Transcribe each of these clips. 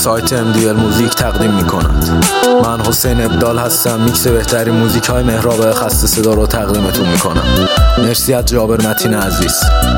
سایت MDL موزیک تقدیم می کند. من حسین ابدال هستم. میکس بهترین موزیک های مهراب خسته صدا رو تقدیمتون می کنم. مرسی از جابر متین عزیز.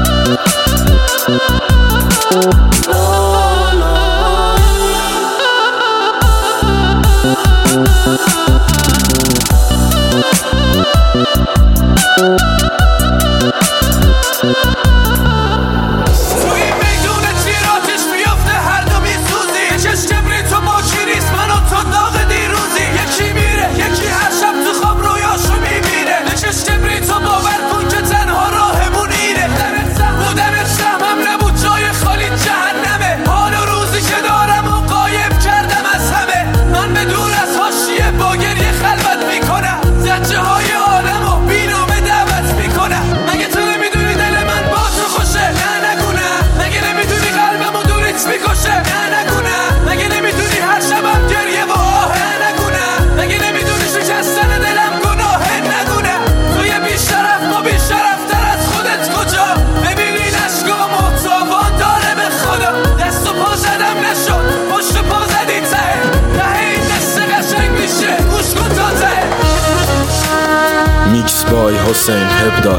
میکس بای حسین ابدال.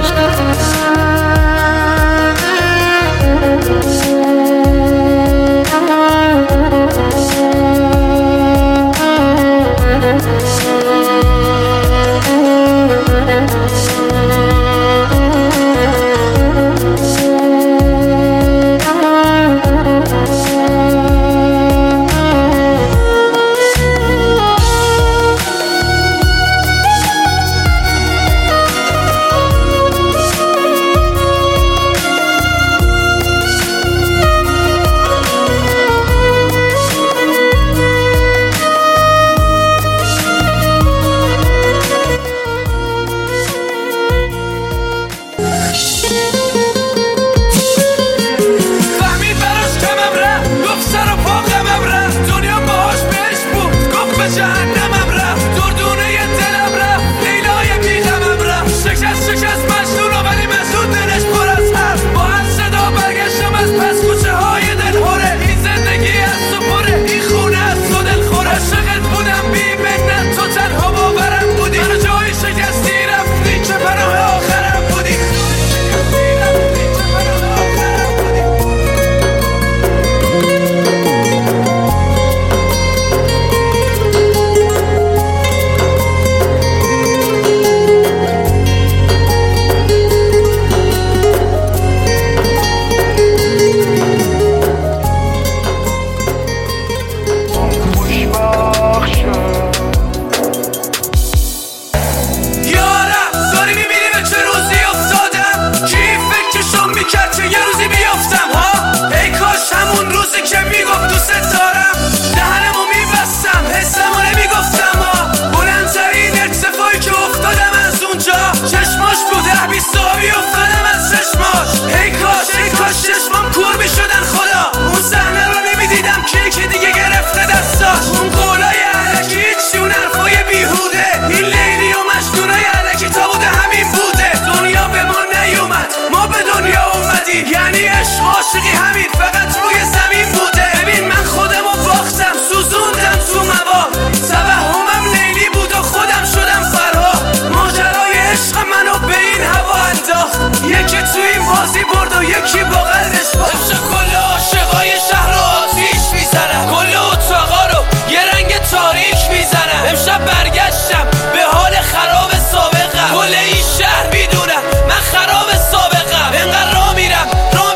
یکی با قلبش باشه کل عاشقای شهر رو آتیش میزنن، کل اتاقا رو یه رنگ تاریک میزنن. امشب برگشتم به حال خراب سابقم، کل این شهر میدونم من خراب سابقم. انقدر را میرم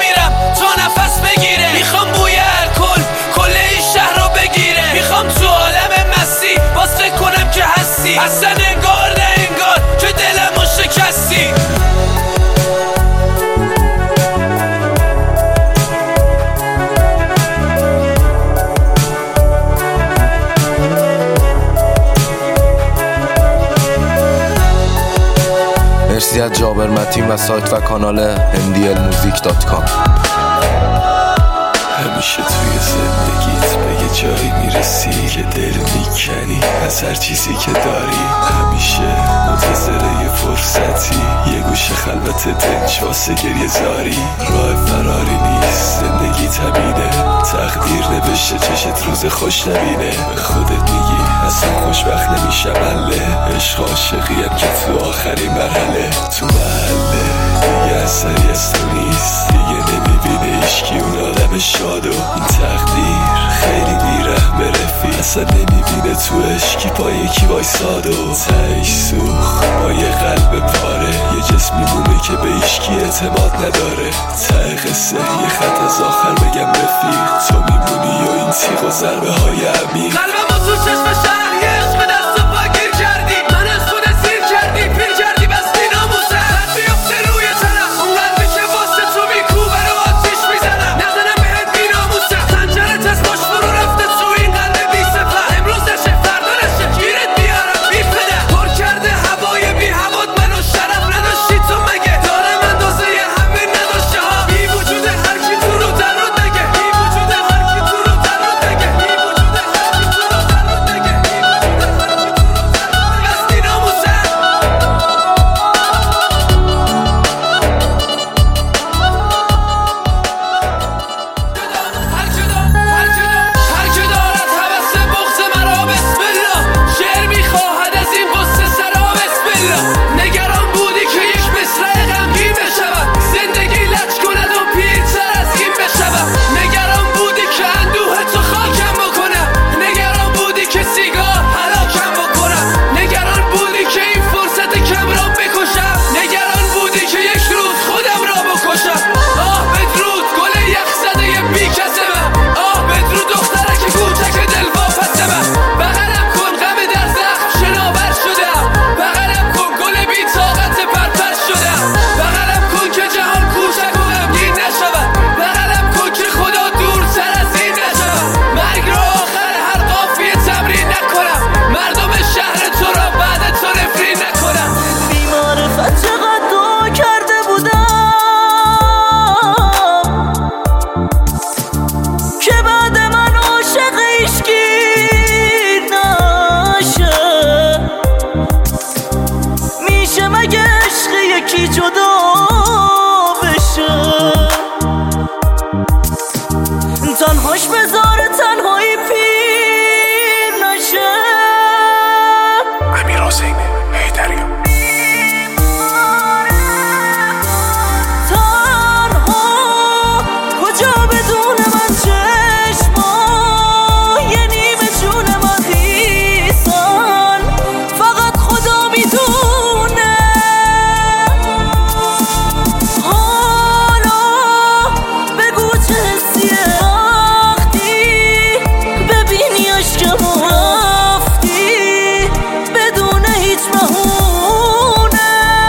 تا نفس بگیره، میخوام بوی الکل کل این شهر رو بگیره. میخوام تو عالم مستی باز فکر کنم که هستی، اصلا انگار نه انگار که دلمو شکستی. مرسی از جابر متین و سایت و کانال mdlmusic.com. همیشه توی زندگیت به یه جایی میرسی که دل میکنی از هر چیزی که داری. همیشه منتظر یه فرصتی، یه گوشه خلوت دنج واسه گریه زاری. راه فراری نیست، زندگی همینه، تقدیر نوشته باشه چشت روز خوش نبینه. به خودت میگی اصلا خوشبخت نمیشم بله. عشق عاشقیم که تو آخرین مرحله. تو محله دیگه اثری از تو نیست. دیگه نمیبینه عشقی اون آدم شادو. این تقدیر خیلی بیرحمه رفیق. اصلا نمیبینه تو عشقی با یکی وایسادو. تهش سوخت با یه قلب پاره. یه جسم میمونه که به عشقی اعتماد نداره. ته قصه یه خط از آخر بگم رفیق. تو میمونی و این تیغ و ضربه های عمیق. قلبم تو چشم شهر یه عشق دست و پا گیر کردی. من از خود سیر کردی پیر کردی بستی ناموسه. قلب بیفته روی تنم اون قلبی که واسه تو میکوبه رو آتیش میزنم. نزنم بهت بی ناموسه. خنجرت از پاش فرو رفته تو این قلب بی سپر. امروز نشه فردا نشه گیرت بیارم بی پدر. پر کرده هوای بی هوات منو شرف نداشتی تو مگه. دارم اندازه همه نداشته ها. بی وجود هر کی تو رو در رو دگه. بی وجود هر کی تو رو در رو دگه. بی وجود هر کی تو رو در رو دگه. بی وجود هر کی تو رو در رو دگه. بستی ناموسه. هر که دارد هوس بغض مرا بسم الله. شعر میخواهد از این قصه سرا بسم الله. نگران بودی که یک مصرع غمگین بشود. زندگی لج کند و پیرتر از این بشود. نگران بودی که اندوه تو خاکم بکنم. نگران بودی که سیگار هلاکم بکنم. نگران بودی که این فرصت کم را بکشم. نگران بودی که یک روز خودم را بکشم. آه بدرود گل یخ زده بی کس من. آه بدرود دخترک کوچک دلواپس من. بغلم کن غم در زخم شناور شدم. بغلم کن گل بی طاقت پرپر شدم. بغلم کن که جهان کوچک و غمگین نشود. بغلم کن که خدا دورتر از این نشود. مرگ را آخر هر قافیه تمرین نکنم. مردم شهر تو را بعد تو نفرین نکنم. بی‌معرفت چقدر دعا کرده بودم که بعد من عاشق عشقی نشه. میشه مگه عشق یکی جدا بشه؟ تنهاش بذاره تنهایی پیر نشه. امیر حسین حیدری. تنها کجا بدون من چشما یه نیمه جون من خیسن. فقط خدا میدونه. حالا بگو چه حسیه وقتی ببینی عشقمو رفتی بدون هیچ بهونه.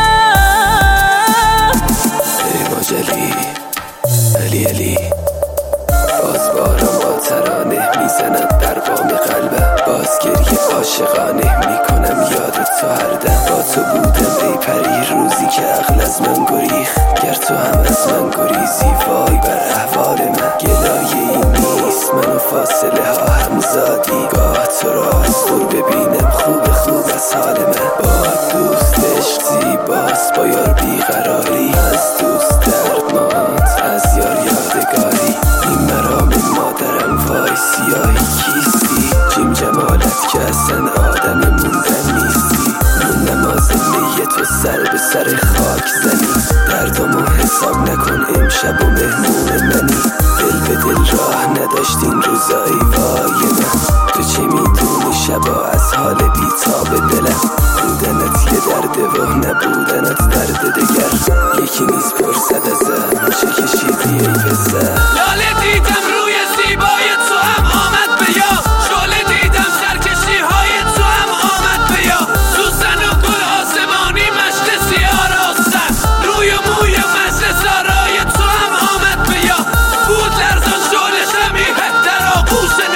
ماجلی علی باز بارم با ترانه میزنم در بام قلبم. باز گریه عاشقانه میکنم یاد تو هر دم. با تو بودم ای پری روزی که عقل از من گریخت. گر تو هم از من گریزی وای بر احوال من. گلایه این نیست منو فاصله ها هم زادی. گاه تو را از دور ببینم خوب از حال من. با دوست عشق زیباست با یار بیقراری. از دوست دردماند از یار یادگاری. این مرام مادرم وای سیاهی کیستی. جیم جمالت که اصلا آدم موندن نیستی. موندم آزمه تو سر به سر خاک زنی. دردامو حساب نکن امشب و مهمون منی. دل به دل راه نداشتین روزایی وای من. تو چه میدونی شبا از حال بیتاب دلم. بودنت یه درده و نبودنت درد دگر. یکی نیست پرسد ازم چه کشیدی ای پسر. لاله دیدم روی زیبای تو هم آمد به یاد. شعله دیدم سرکشی های تو هم آمد به یاد. سوسن و گل آسمانی مجلسی آراستن. روی و موی مجلس آرای تو هم آمد به یاد. بود لرزان شعله شمیه در آغوش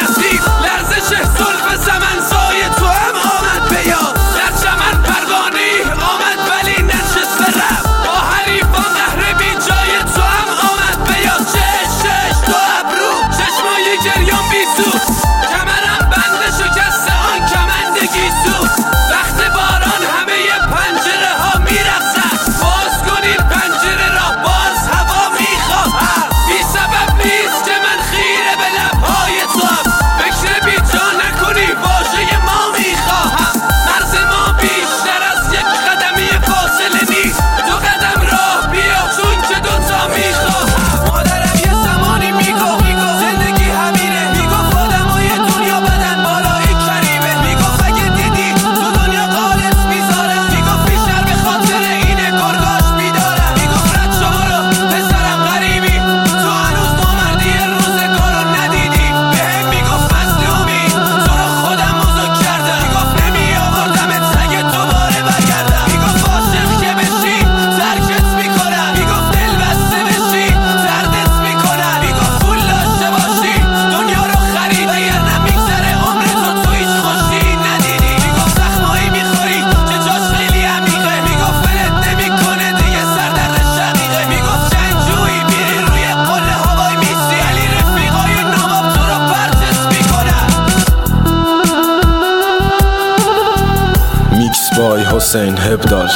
حسین هبدال.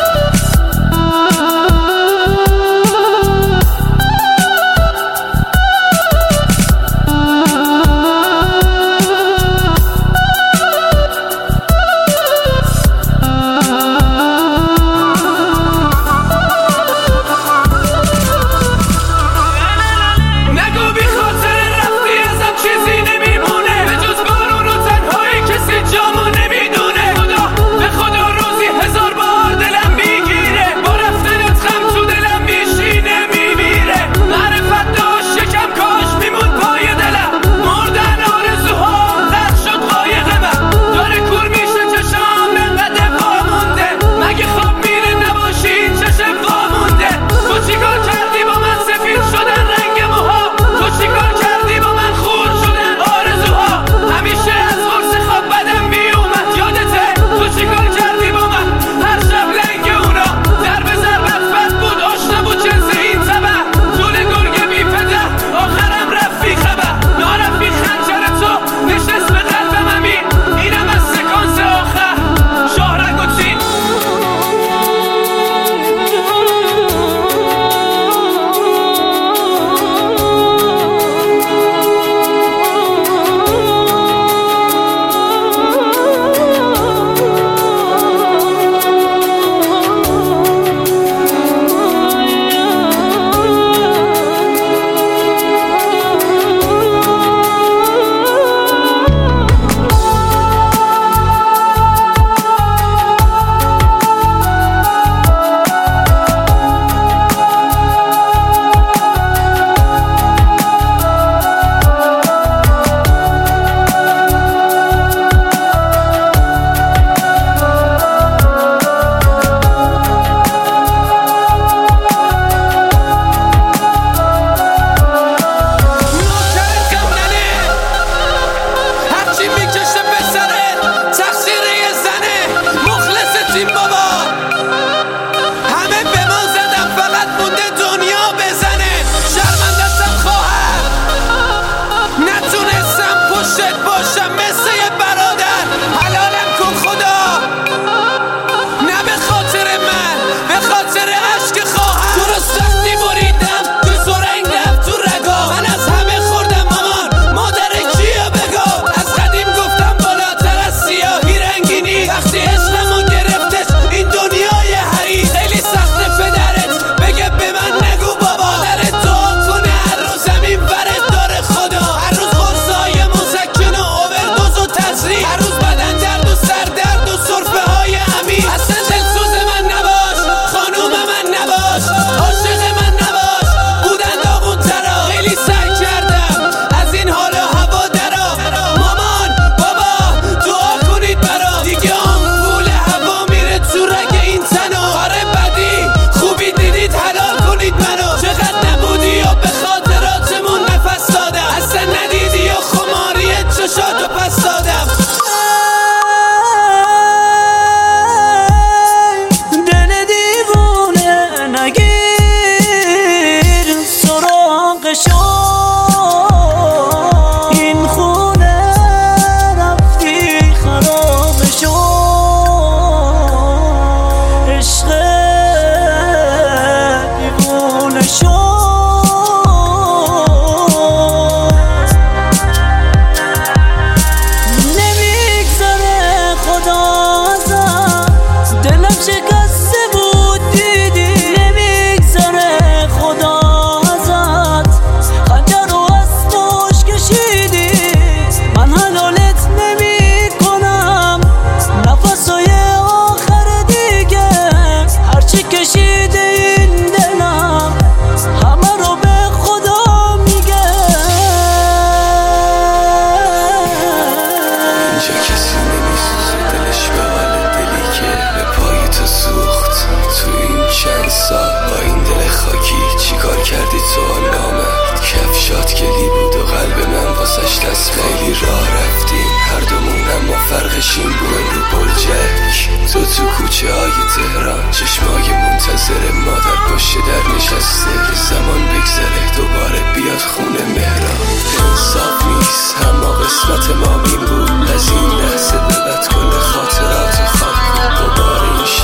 فرقشیم بود رو بلجک تو کوچه های تهران چشمای منتظر مادر پشت در نشسته زمان بگذره دوباره بیاد خونه مهران انصاف نیست اما قسمت ما این بود از این لحظه به بعد کل خاطرات خاک دوباره این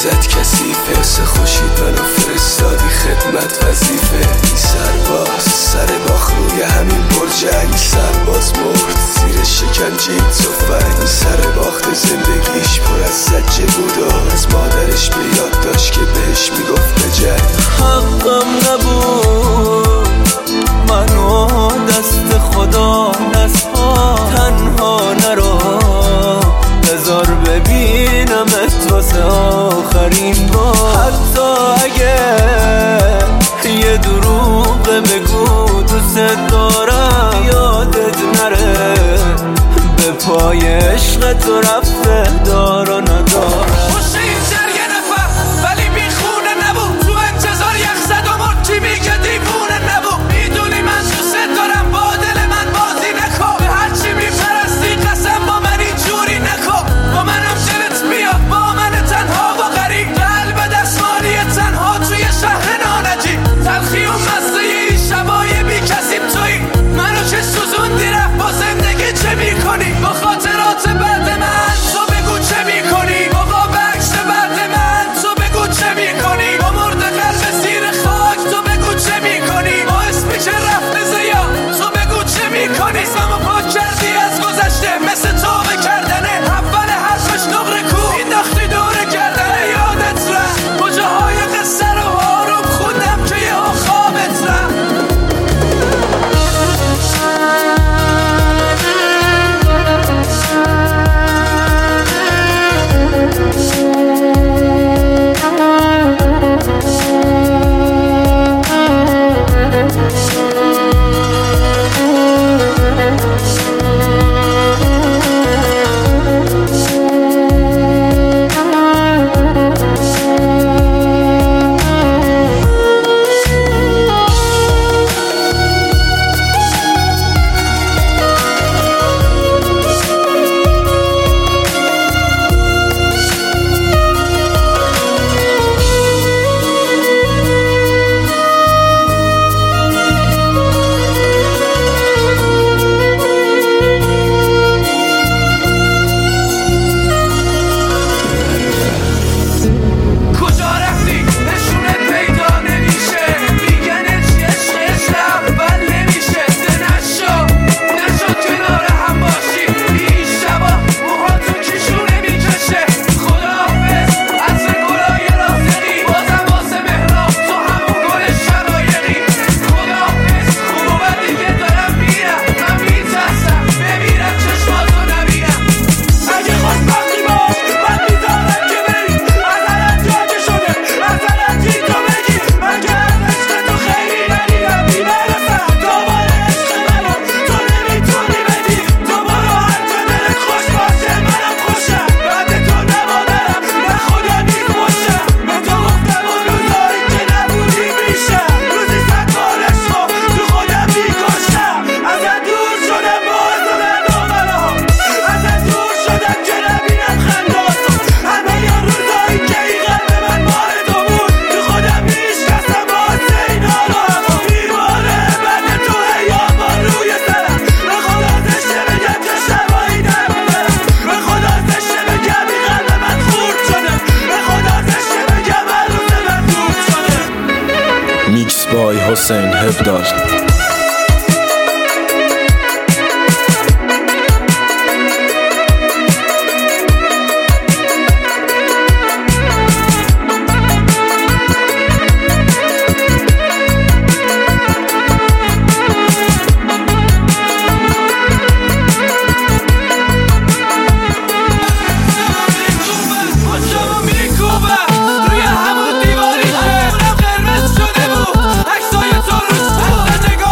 عزت کثیفه واسه خوشید منو فرستادی خدمت وظیفه. این سرباز سر باخ روی همین برج علی سرباز مرد زیر شکنجه این تفنگ. این سر باخت زندگیش پر از زجه بود و از مادرش به یاد داشت که بهش میگفت بجنگ. حقم نبود منو دست خدا نسپار، تنها نرو بذار ببینمت واسه آخرین بار. حتی اگه یه دروغ بگو دوست دارم یادت نره به پای عشق تو رفته دار و ندارم. پشت این جرگه نفر ولی بیخونه نبود، تو انتظار یخ زد و مرد کی میگه دیوونه نبود. میدونی من دوست دارم با دل من بازی نکن، به هرچی میپرستی قسم با من اینجوری نکن. با منم دلت بیاد با من تنها و غریب، قلب دستمالی تنها توی شهر نانجی. تلخی و مزه این شبای بی کسیم توی منو که سوزوندی رفت با زندگی چه میکنی؟ با خاطرات بعد من تو بگو چه میکنی؟ بابا بکش بعد من تو بگو چه میکنی؟ با مرد قلب زیر خاک تو بگو چه میکنی؟ با اسمی که رفته زیا تو بگو چه میکنی؟ اسممو پاک کردی از گذشته مثل توبه کردنه، اول حرفش نقره کو اینداختی دوره کردنه. یادت رفت کجاهای قصه رو آروم خوندم که یه خوابت رفت. میکس بای حسین هبدال. روی همون دیواری که اونم قرمز شده بود، عکسای تو روش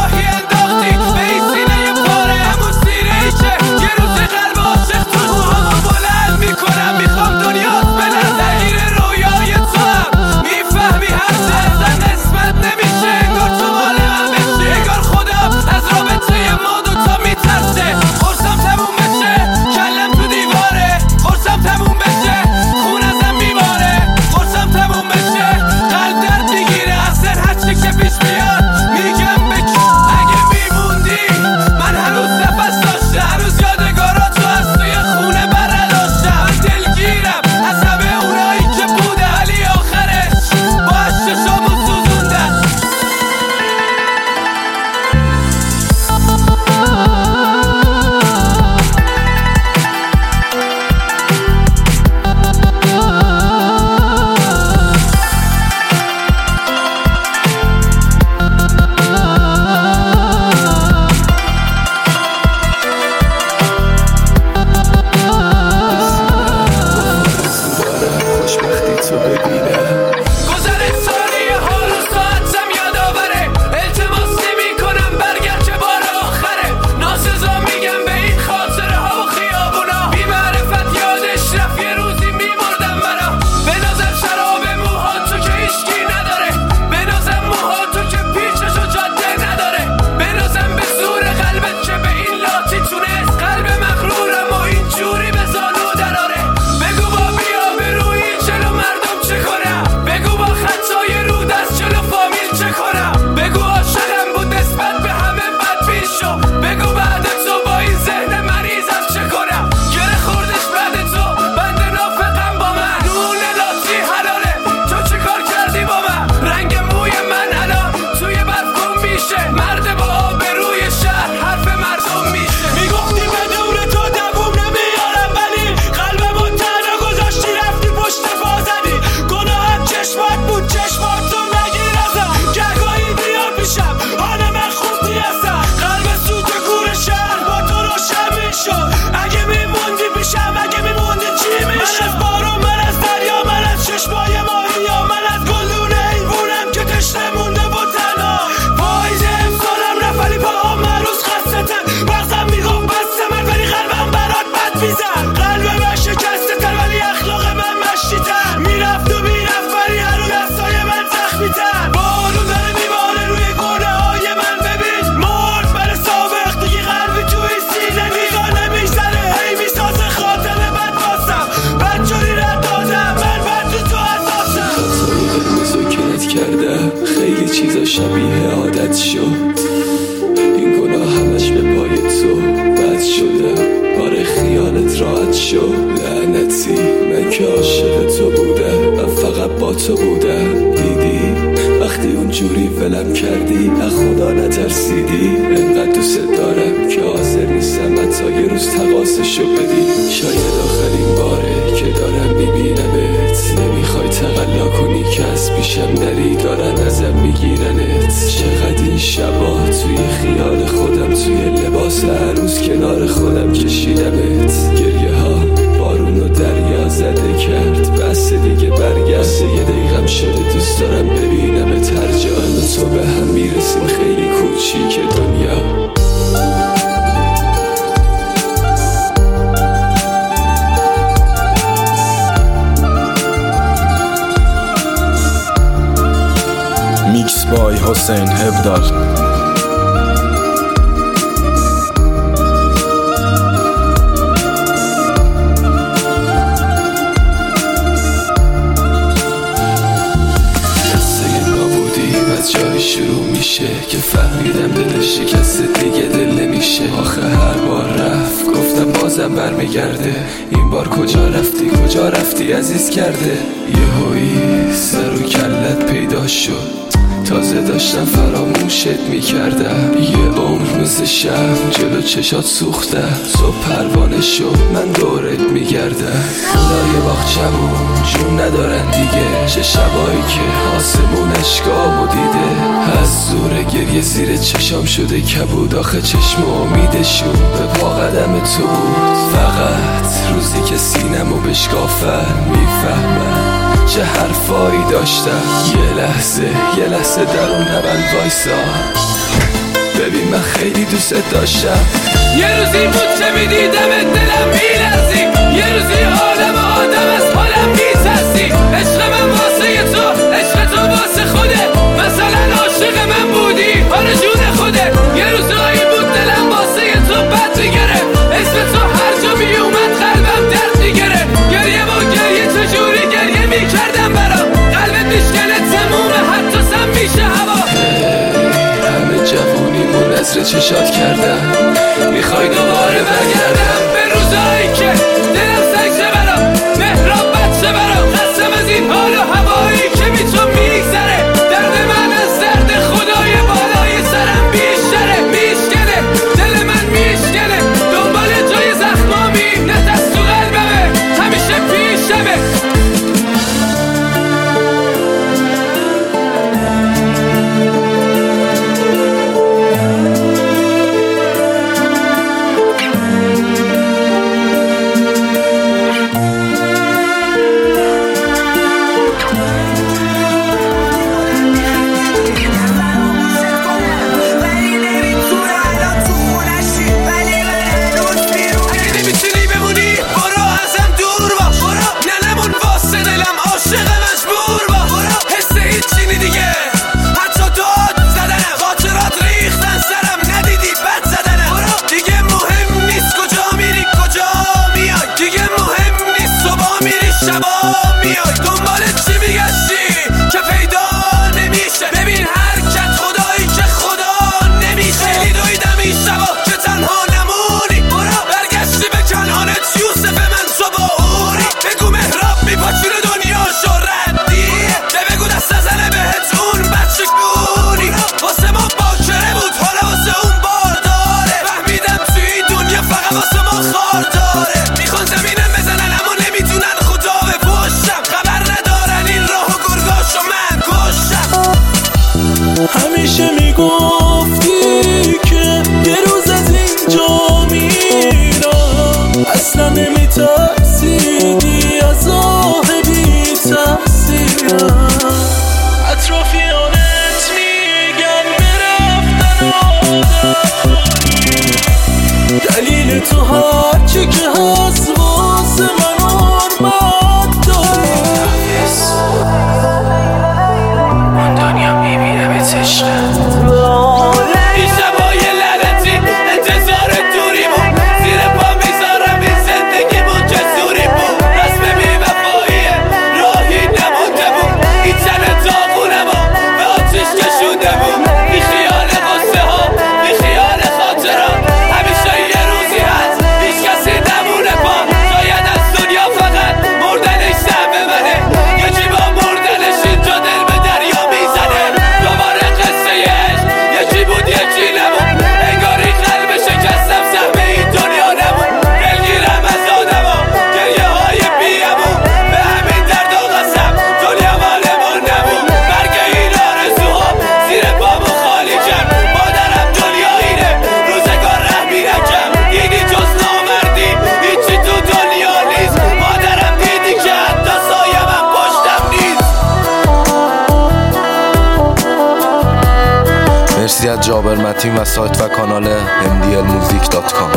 بد شو لعنتی، من که عاشق تو بودم، من فقط با تو بودم. دیدی وقتی اونجوری ولم کردی از خدا نترسیدی. انقدر دوست دارم که حاضر نیستم حتی یه روز تقاصشو بدی. شاید آخرین باره که دارم میبینمت، نمیخوای تقلا کنی که از پیشم نری، دارن ازم میگیرنت. چقدر این شبا توی خیال خودم، توی لباس عروس کنار خودم کشیدمت. گریه ها بارون و دریا زده کرد، بس دیگه برگشت، یه دقیقم شده دوست دارم ببینمت هر جا. من و تو به هم میرسیم خیلی کوچیک دنیا. میکس بای حسین هبدال. جایی شروع میشه که فهمیدم دلش شکسته دیگه دل نمیشه. آخه هر بار رفت گفتم بازم برمیگرده، این بار کجا رفتی عزیز کرده. یهویی سر و کلت پیدا شد، تازه داشتم فراموشت میکردم. یه عمر مثل شم جلو چشات سوختم، صبح پروانه شد من دورت میگردم. خدای باغچمون جون ندارن دیگه، چه شبایی که آسمون اشکامو دیده. از زور گریه زیر چشام شده کبود، آخه چشم امیدشون به پا قدم تو بود. فقط روزی که سینمو بشکافن میفهمن چه حرفایی داشتم. یه لحظه در اون نبند وایسا، ببین من خیلی دوست داشتم. یه روزی بود که میدیدم دلم میلرزی، یه روزی آدم از حالم میترسی. عشق من واسه تو واسه خوده، مثلا عاشق من بودی آرزون خوده. یه روزایی بود دلم واسه تو بد میگرفت، اسم تو هر جا میومد قلبم درد میگرفت. گریه با گریه چجوری گریه میکردم برام، قلبت میشکنه تمومه حتی سم میشه هوا. همه جوونیمو نظر چشات کردم، میخوای دوباره برگردم به روزایی که دلم سنگشه برام، مهراب بچه برام. خستم از این حال و هوایی که بی تو میگذره. درد من از درد خدای بالای سرم بیشتره. میشکنه دل من میشکنه، دنبال جای زخمامی نه دست تو قلبمه، همیشه پیشمه. همیشه میگفتی که یه روز از اینجا میرم، اصلا نمیترسیدی از آه بی تقصیرم. اطرافیانت میگن برفتن آدمی، دلیل تو هرچی که هست واسه من حرمت داری. دنیا میبینه به عشقت، این شبای لعنتی انتظار دوری بود. زیر پا میذارم این زندگی بود جسوری بود. رسم بی‌وفاییه راهی نمونده بود، این تن داغونم به آتش کشونده بود. بی خیال قصه ها، بی خیال خاطرات، همیشه یه روزی هست هیچ کسی نمونه همکارتیم و سایت و کانال mdlmusic.com.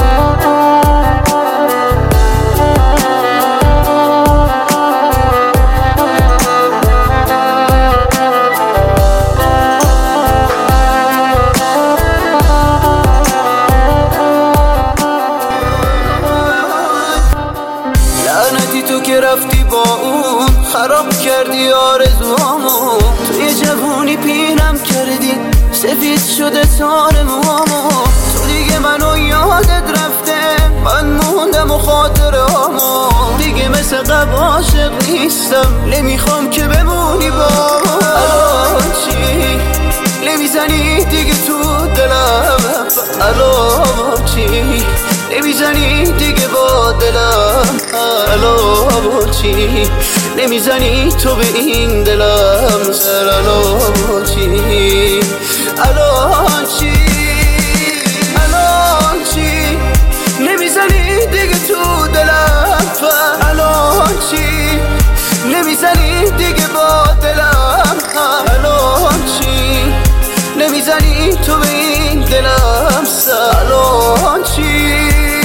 تو که رفتی با اون خراب کردی آرزوامو، توی جوونی پیرم کردی سفید شده تار موامو، تو دیگه منو یادت رفته من موندم و خاطرامو، دیگه مثل قبل عاشق نیستم نمیخوام که بمونی با الان چی نمیزنی دیگه تو دلم، الان چی نمیزنی دیگه با دلم، الان چی نمیزنی تو به این دلم سر، الان چی الان چی الان چی نمیزنی دیگه تو دلم، الان چی نمیزنی دیگه با دلم، الان چی نمیزنی تو به این دلم سر، الان چی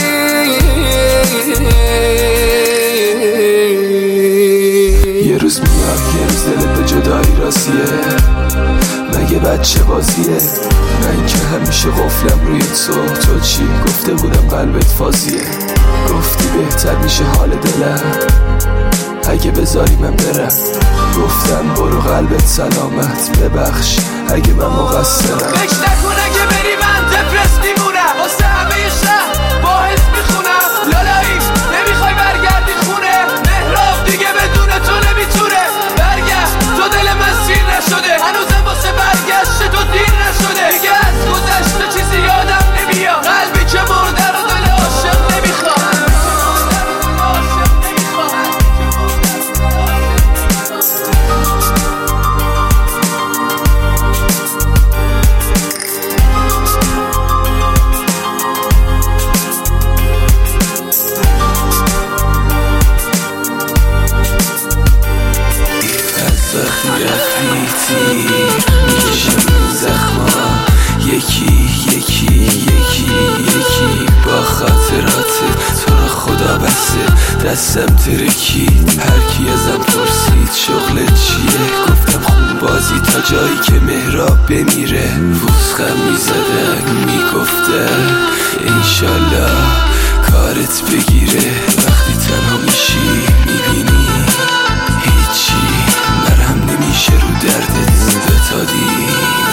یه روز میاد یه روز دلت به جدایی راستیه، مگه بچه بازیه؟ من که همیشه قفلم روی تو چی؟ گفته بودم قلبت فازیه، گفتی بهتر میشه حال دلم اگه بذاری من برم، گفتم برو قلبت سلامت، ببخش اگه من مقصرم. فکر نکن اگه بری من دپرس میمونم، واسه همه شهر باعث میخونم، لالایی نمیخوای برگردی خونه، مهراب دیگه بدون تو نمیتونه برگشت، تو دل من سیر نشده هنوزم واسه برگشت تو دیر نشده، دیگه از گذشته چیزی یادم نمیاد، قلبی که مرده رو دل عاشق نمیخواد. میکشم این زخما یکی یکی یکی یکی با خاطرات تو رو خدا بسته، دستم ترکید هرکی ازم پرسید شغل چیه، گفتم خون بازی تا جایی که مهراب بمیره، وسخم میزدن میگفتن انشالله کارت بگیره، وقتی تنها میشی میبینی هیچی مرهم نمیشه رو دردت، بتادی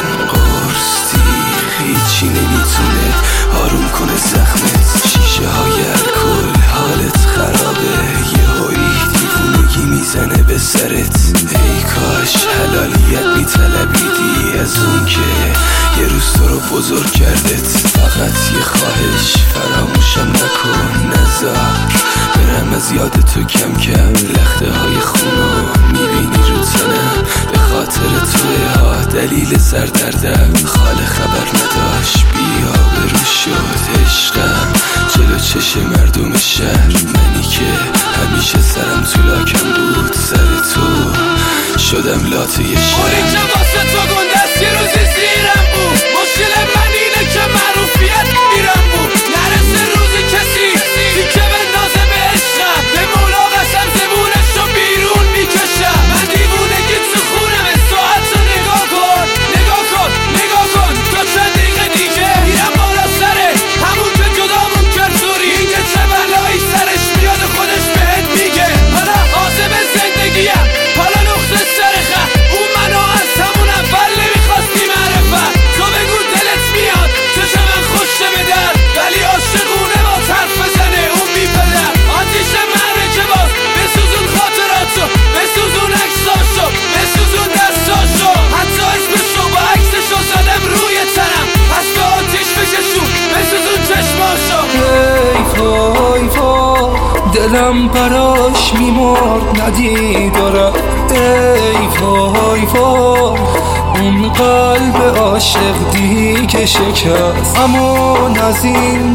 قرصی هیچی نمیتونه آروم کنه زخمت، شیشه های الکل حالت خرابه، یه هایی دیوونگی میزنه به سرت، ای کاش حلالیت میطلبیدی از اون که یه روز تو رو بزرگ کردت، فقط یه خواهش فراموشم نکن نذار برم از یاد تو کم کم، لخته های خونو میبینی رو تنم، به خاطر توی ها دلیل سردردم، خاله خبر نداشت بیا برو شد عشقم جلو چش مردم شهر، منی که همیشه سرم تو لاکم بود سر تو شدم لاته یه شهر، موری که واسه تو گندست یه روزی زیرم بود، مشکل من اینه که معروفیت میرم بود، نرسه روزی کسی که بندازه به عشقم، به مولا قسم زبونش رو بیرون میکشم، من دیوونگی تو خونم ساعت رو نگاه کن نگاه کن نگاه کن، تا چند دقیقه دیگه میرم بالا سره همون که جدامون کرد زوری، اینکه چه بلایی سرش میاد خودش بهت میگه، حالا حاضر زندگیم حالا نقطه سرخه، اون منو از همون اول نمیخواستی معرفت، تو بگو دلت میاد چشم من خوشه بدر، ولی عاشقونه با طرف بزنه اون بیپدر، آتیش مره که باز بسوزون خاطراتو، بسوزون عکساشو، بسوزون دستاشو، حتی اسمشو با عکسشو زدم روی تنم، پس به آتیش بکشون بسوزون چشماشو. ای وای وای دلم براش میمرد ندیدارم، ای وای وای اون قلب عاشق دیگه شکست، امان از این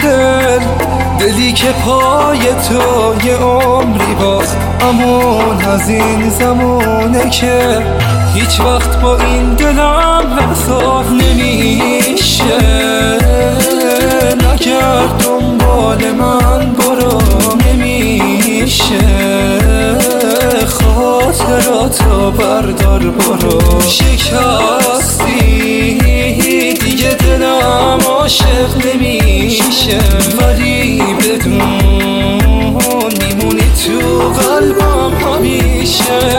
دلی که پای تو یه عمری باز، امان از این زمانه که هیچ وقت با این دلم حساب نمیشه. نگرد دنبال من برو، نمیشه. خاطراتو بردار برو. شکستی دیگه دلم عاشق نمیشه، ولی بدون میمونی تو قلبم همیشه.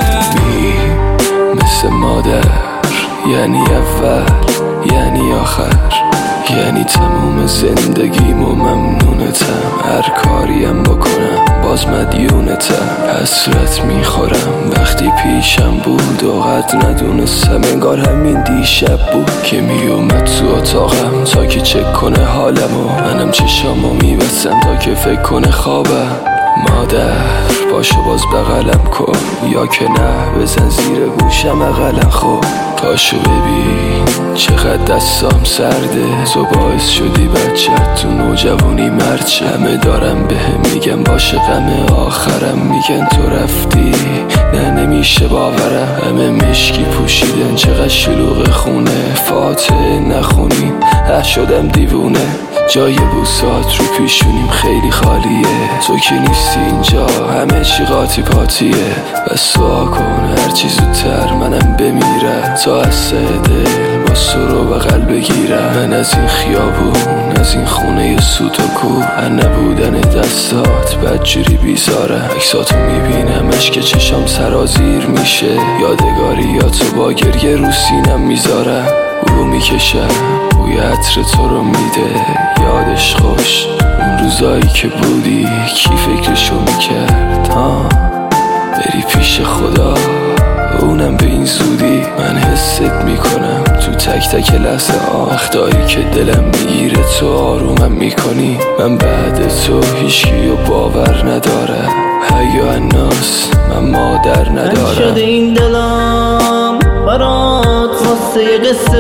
مثل مادر، یعنی اول، یعنی آخر، یعنی تموم زندگیم و ممنونتم. هر کاریم بکنم باز مدیونتم. حسرت میخورم وقتی پیشم بود و قد ندونستم. انگار همین دیشب بود که میومد تو اتاقم تا که چک کنه حالمو. منم چشامو میبستم تا که فکر کنه خوابم. مادر باشو باز بغلم کن، یا که نه بزن زیر گوشم اقلن. خب پاشو ببین چقدر دستام سرده. تو باعث شدی بچت تو نوجوانی مرد شه. همه دارم بهم میگن باشه غم آخرم. میگن تو رفتی نه نمیشه باورم. همه مشکی پوشیدن چقدر شلوغ خونه. فاتحه نخونیم شدم دیوونه. جای بوسات رو پیشونیم خیلی خالیه. تو که نیستی اینجا همه چی قاطی پاتیه. بس دعا کن هرچی زودتر منم بمیرم تا از دل با سرو بغل بگیرم. من از این خیابون، از این خونه سوت و کو، نبودن دستات بدجوری بیزارم. عکساتو میبینم اشک چشام سرازیر میشه. یادگاری یا تو با گریه رو سینم میذارم. او میکشم بوی عطر تو رو میده. یادش خوش اون روزایی که بودی کی فکرشو میکرد بری پیش خدا، اونم به این زودی. من حست میکنم تو تک تک لحظه وقتایی که دلم میگیره تو آرومم میکنی. من بعد تو هیچکیو باور ندارم. حیا الناس من مادر ندارم. شده این دلم برات واسه قصه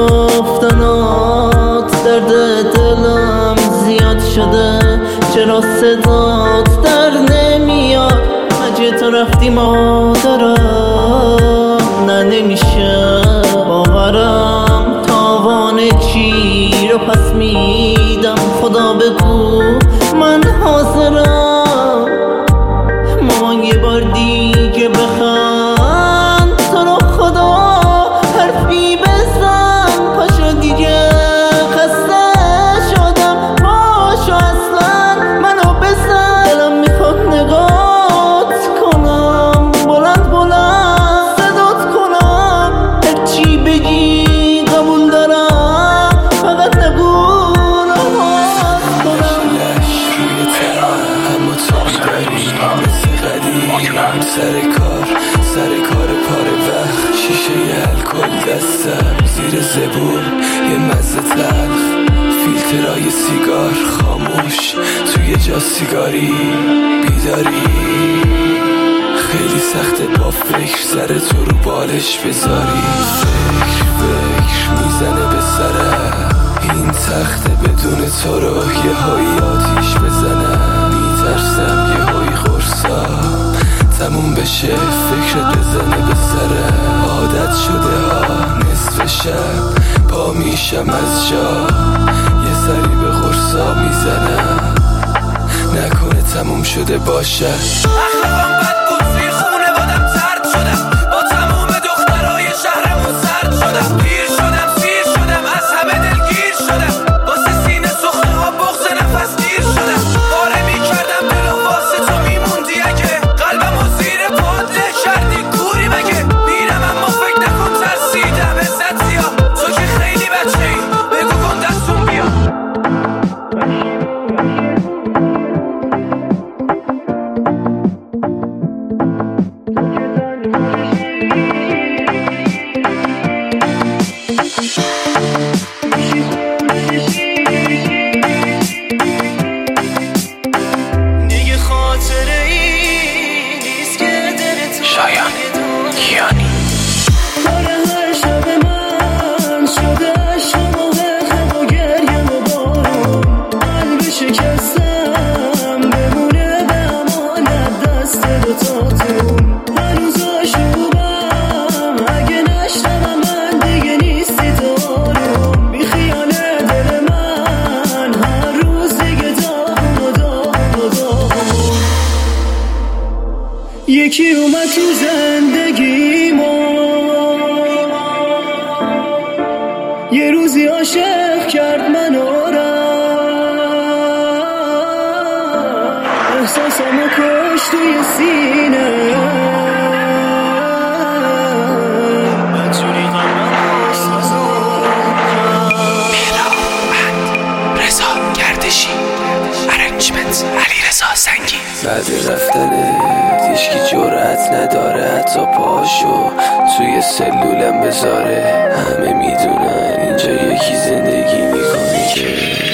گفتنات. درد دلم زیاد شده چرا صدات در نمیاد. اگه تو رفتی مادرم نه نمیشه باورم. تاوان چی رو پس میدم خدا بگو من حاضرم. مامان یه بار دیگه بخند تو رو خدا حرفی بزن. پاشو دیگه خسته شدم پاشو اصلا منو بزن. دلم میخواد نگات کنم بلند بلند صدات کنم. هرچی بگی قبول دارم فقط نگو نهاد کنم. روی ترم اما تو بیداری مثل قدیم. سر کار پاره وقت شیشه الکل دستم زیر زبون یه مزه تلخ. فیلترهای سیگار خاموش توی جا سیگاری بیداری. خیلی سخته با فکر سر تو رو بالش بذاری. فکر میزنه به سرم این تخته بدون تو رو یه هایی آتیش بزنم. میترسم یه هایی خورسام تموم بشه فکرت بزنه به سرم. عادت شده ها نصف شب پا میشم از جا یه سری به خورسا میزنم. نکنه تموم شده باشه. اخلاقم بد بود توی خونه بادم ترد شدم. با تموم دخترای شهرمون سرد شدم. پیر شدم سیر شدم از همه دلگیر شدم. واسه سینه سخته ها بغض نفس گیر شدم. باره میکردم دلو واسه تو میموندی. اگه قلبم و زیر پاد له کردی کوری مگه. میرم اما فکر نکن ترسیدم عزت زیاد. تو که خیلی بچه ای بگو کن دستون بیا. یکی اومد تو زندگی ما، یه روزی عاشق کرد منو احساسمو کشت توی سینه. بعد رفتنت هیچکی جرأت نداره حتی پاشو توی سلولم بذاره. همه میدونن اینجا یکی زندگی میکنه که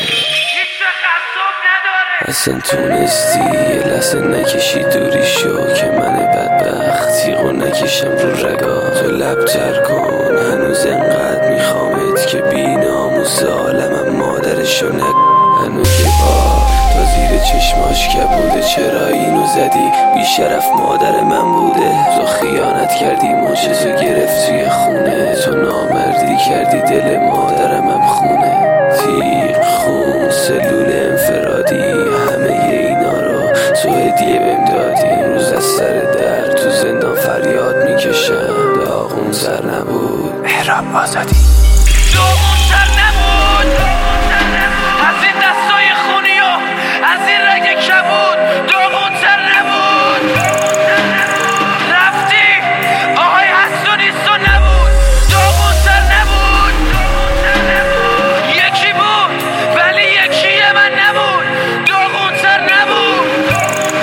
اصلا تونستی یه لحظه نکشی دوری شو که من بدبخت تیغو نکشم رو رگا. تو لبتر کن هنوز انقدر میخوامت که بی ناموس عالمم مادرشو هنوز که تا زیر چشماش کبوده. چرا اینو زدی؟ بیشرف مادر من بوده. تو خیانت کردی ماچزو گرفت توی خونه. تو نامردی کردی دل مادرمم خونه. تیغ خون سلول انفرادی همه اینا رو تو هدیه بهم دادی. امروز از سر در تو زندان فریاد میکشم. داغون سر نبود مهراب آزادی. داغون سر نبود از این دستای خونی و از این رگ کبود. داغون تر نبود رفتی آهای هست و نیست و نبود. داغون تر نبود یکی بود ولی یکی من نبود. داغون تر نبود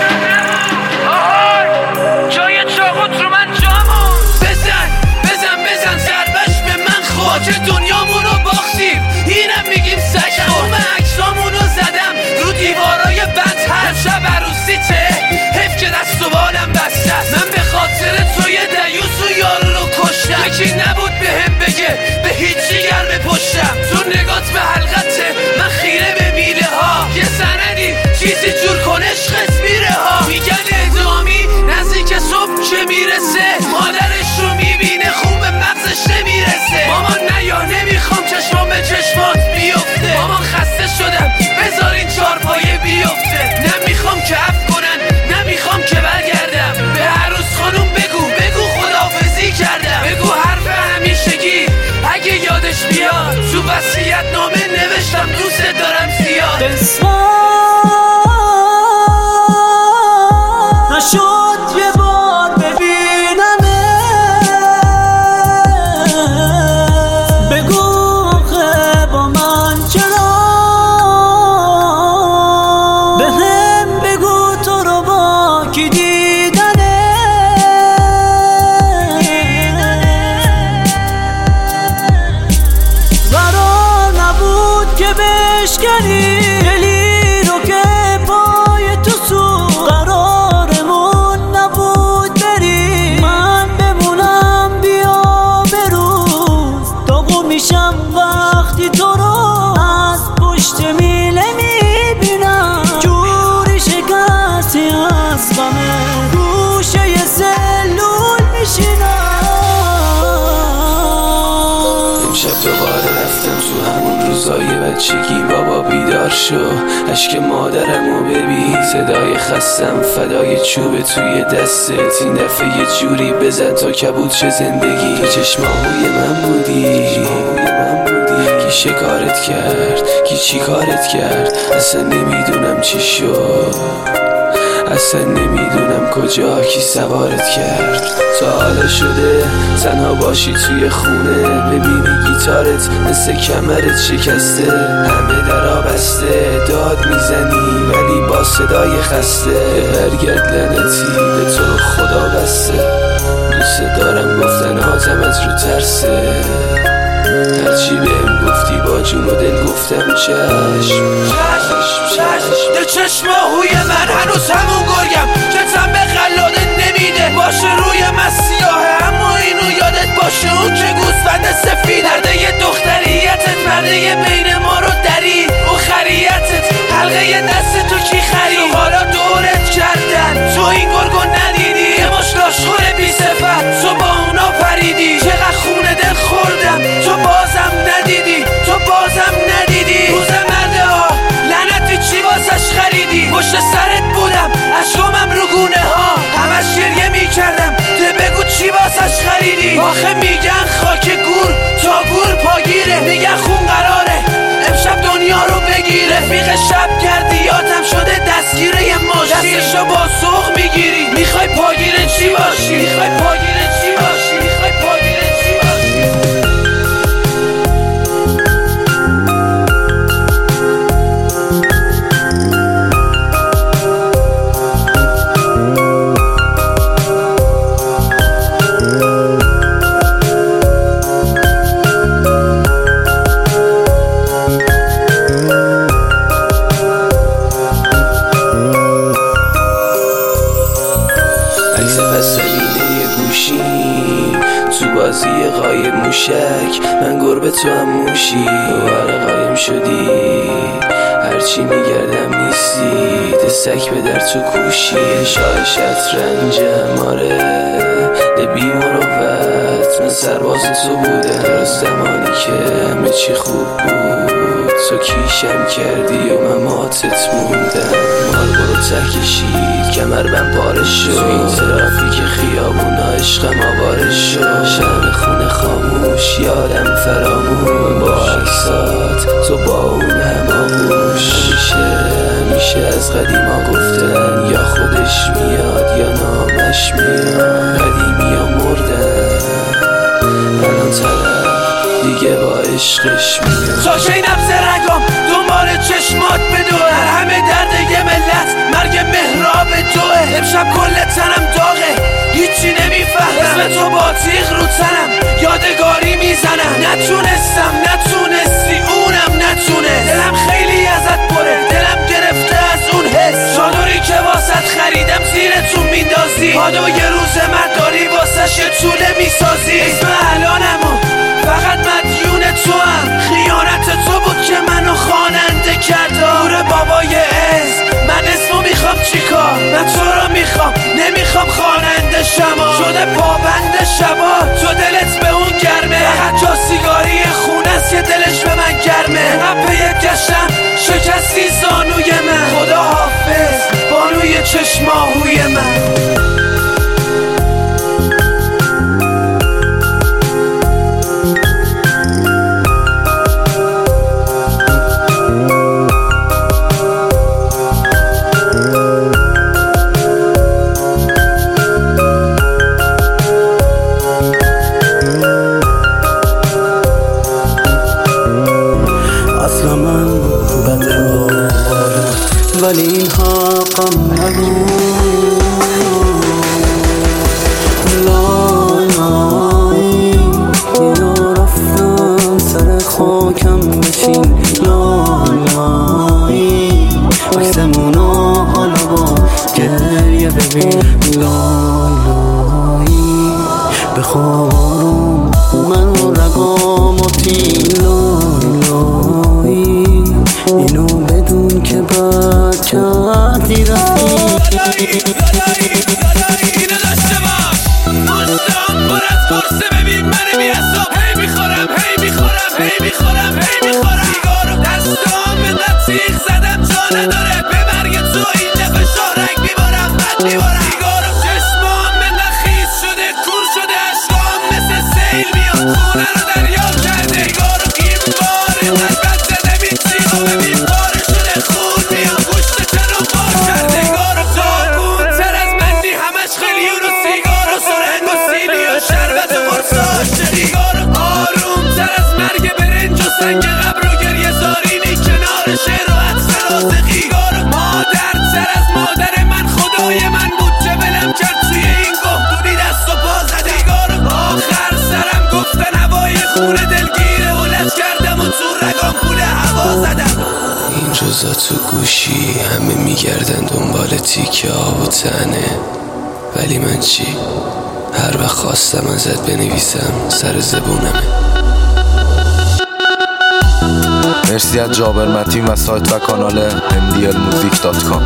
آهای جای چاقوت رو من جامون. بزن بزن بزن ضربش به من خود که دنیامونو باختیم. اینم میگیم سگ خورم عکسامونو زدم رو دیوارای بدتر. شب عروسیته حیف که دست و بالم بسته. من به خاطر توی دیوس و یارو رو کشتم. یکی نبود به هم بگه به هیچ جگر بپشتم. تو نگات به حلقته من خیره به میله ها. یه سندی چیزی جور کن عشقت میره ها. میگن ادامی نزدیک صبح که میرسه. مادرش رو میبینه خوب مغزش نمیرسه. مامان نیا نمیخوام چشمام به چشمات بیفته. مامان خسته شدم بذار این چارپایه بیفته. نمیخوام که عفو کنن نمیخوام که برگردم. به عروس خانوم بگو بگو خداحافظی کردم. بگو حرف همیشگی اگه یادش بیاد. تو وصیت نامه نوشتم دوست دارم زیاد. نشد یه بار ببینمه. بگو با من چرا. به هم بگو تو رو با کی دیدنه. قرار نبود که بشکنی دلی رو که پای تو سو. قرارمون نبود بری من بمونم بیا بروز. داغو میشم وقتی تو رو از پشت میله میبینم. جوری شکستی از غمه گوشه ی سلول میشینم. امشب دوباره رفتم تو همون روزای بچگی. بابا بیدار شو اشک مادرمو ببین. صدای خستم فدای چوب توی دستت. این دفعه یه جوری بزن تا کبود چه زندگی. تو چشماهوی من بودی کی شکارت کرد کی چی کارت کرد. اصلا نمیدونم چی شد اصلا نمیدونم کجا کی سوارت کرد. تا حالا شده تنها باشی توی خونه. ببینی گیتارت مثل کمرت شکسته. همه درا بسته داد میزنی ولی با صدای خسته. برگرد لعنتی به تو خدا بسته. دوست دارم گفتن آدمت رو ترسه. هرچی بهم گفتی با جون و دل گفتم چشم. در چشماهوی من هنوز همون گرگم که تن به قلاده نمیده. باشه روی من سیاهه اما اینو یادت باشه. اون که گوسفند سفید درده ی دختریتت پرده بین ما رو درید. اون خریتت حلقه دست تو کی خرید. تو حالا دورت کردن تو این گرگو ندیدی. یه مش لاشخور بی صفت تو با اونا پریدی. چقدر خونه دل خوردم تو بازم ندیدی. تو بازم ندیدی. روز مرده ها لعنتی چی واسش خریدی. پشت سرت بودم اشکام آخه میگن خاک گور تا گور پاگیره، میگن خون قراره امشب دنیا رو بگیره. رفیق شب گردیاتم شده دستگیره یه ماشین، دستشو با سوق میگیری میخوای پاگیره چی باشی، میخوای پاگیره چی باشی، میخوای پاگیره چی باشی. تو بازی قایم موشک من گربه تو هم موشی، دوباره قایم شدی هرچی میگردم نیستی، دستک به در تو کوشی. شاه شطرنجم آره ده بی مروت، من سرباز تو بودم زمانی که همه چی خوب بود، تو کیشم کردی و من ماتت موندم. مال برو ته کشید کمربند پاره شد، تو این ترافیک خیابونا عشقم آواره شد. شم خونه خاموش یادم فراموش، با عکسات تو با اون هماموش. همیشه از قدیما گفتن یا خودش میاد یا نامش میاد، قدیمی ها مردن الان طرف دیگه با عشقش میاد. تا کی نبض رگام دنبال چشمات بدوه، هر همه درد یه ملت مرگ مهراب دوه. امشب کل تنم داغه هیچی نمیفهمم، اسم تو با تیغ رو تنم یادگاری میزنم. نتونستی اونم نتونه، دلم خیلی ازت پره، دلم گرفته از اون حس. چادری که واسط خریدم زیرتون میندازی، پادو یه روز مرداری واسش یه طوله میسازی. اسم الانمو فقط مدیون تو هم، خیانت تو بود که منو خواننده کرد. نور بابای عز من اسمو میخوام چیکار، من تو رو میخوام نمیخوام خواننده شما. شده پابند شبا تو دلت به اون گرمه، فقط جا سیگاری خونه است که دلش به من گرمه. پی گشتم شکستی زانوی من، خدا حافظ بانوی چشماهوی من. ولی این حقم نبود، لالایی یا رفتم سر خاکم بشین، لالایی عکسمونا حالا با گریه ببین، لالایی بخوارم من و رقاماتی، لالایی اینو بدون که بد کردی رفتی. اینو داشته باش مستم پر از قرصه، ببین من بی‌حساب هی میخورم سیگارو دستام به تیغ زدم جا نداره، به مرگ تو این دفعه شارک میبارم بد میبارم. سیگارو چشمام به نخیز شده کور شده، اشکام مثل سیل میاد خونه رو دریا کرده. سیگارو این بار اینقدر بد زده میتیم و ببین بارشونه خون میاد گوشت چنو بار کرده. سیگارو تاکون تر از مندی همش خیلیون و سیگارو سرنگ و سیلی و شربت و قرصاش. سیگارو آروم تر از مرگ برنج و سنگ قبر و گریه زارینی کنار شعر و عطر رازقی. سیگارو مادر تر از مادر من خدای من بود چه بلم کرد توی این گهدونی دست و پا زده. سیگارو آخر سرم گفتن هوای خونه دلگیره و لج کردم و تو رگام پول هوا زدم. این روزا تو گوشی همه میگردن دنبال تیکه آب و تنه، ولی من چی؟ هر وقت خواستم ازت بنویسم سر زبونمه. مرسی از جابر متین و سایت و کانال mdlmusic.com.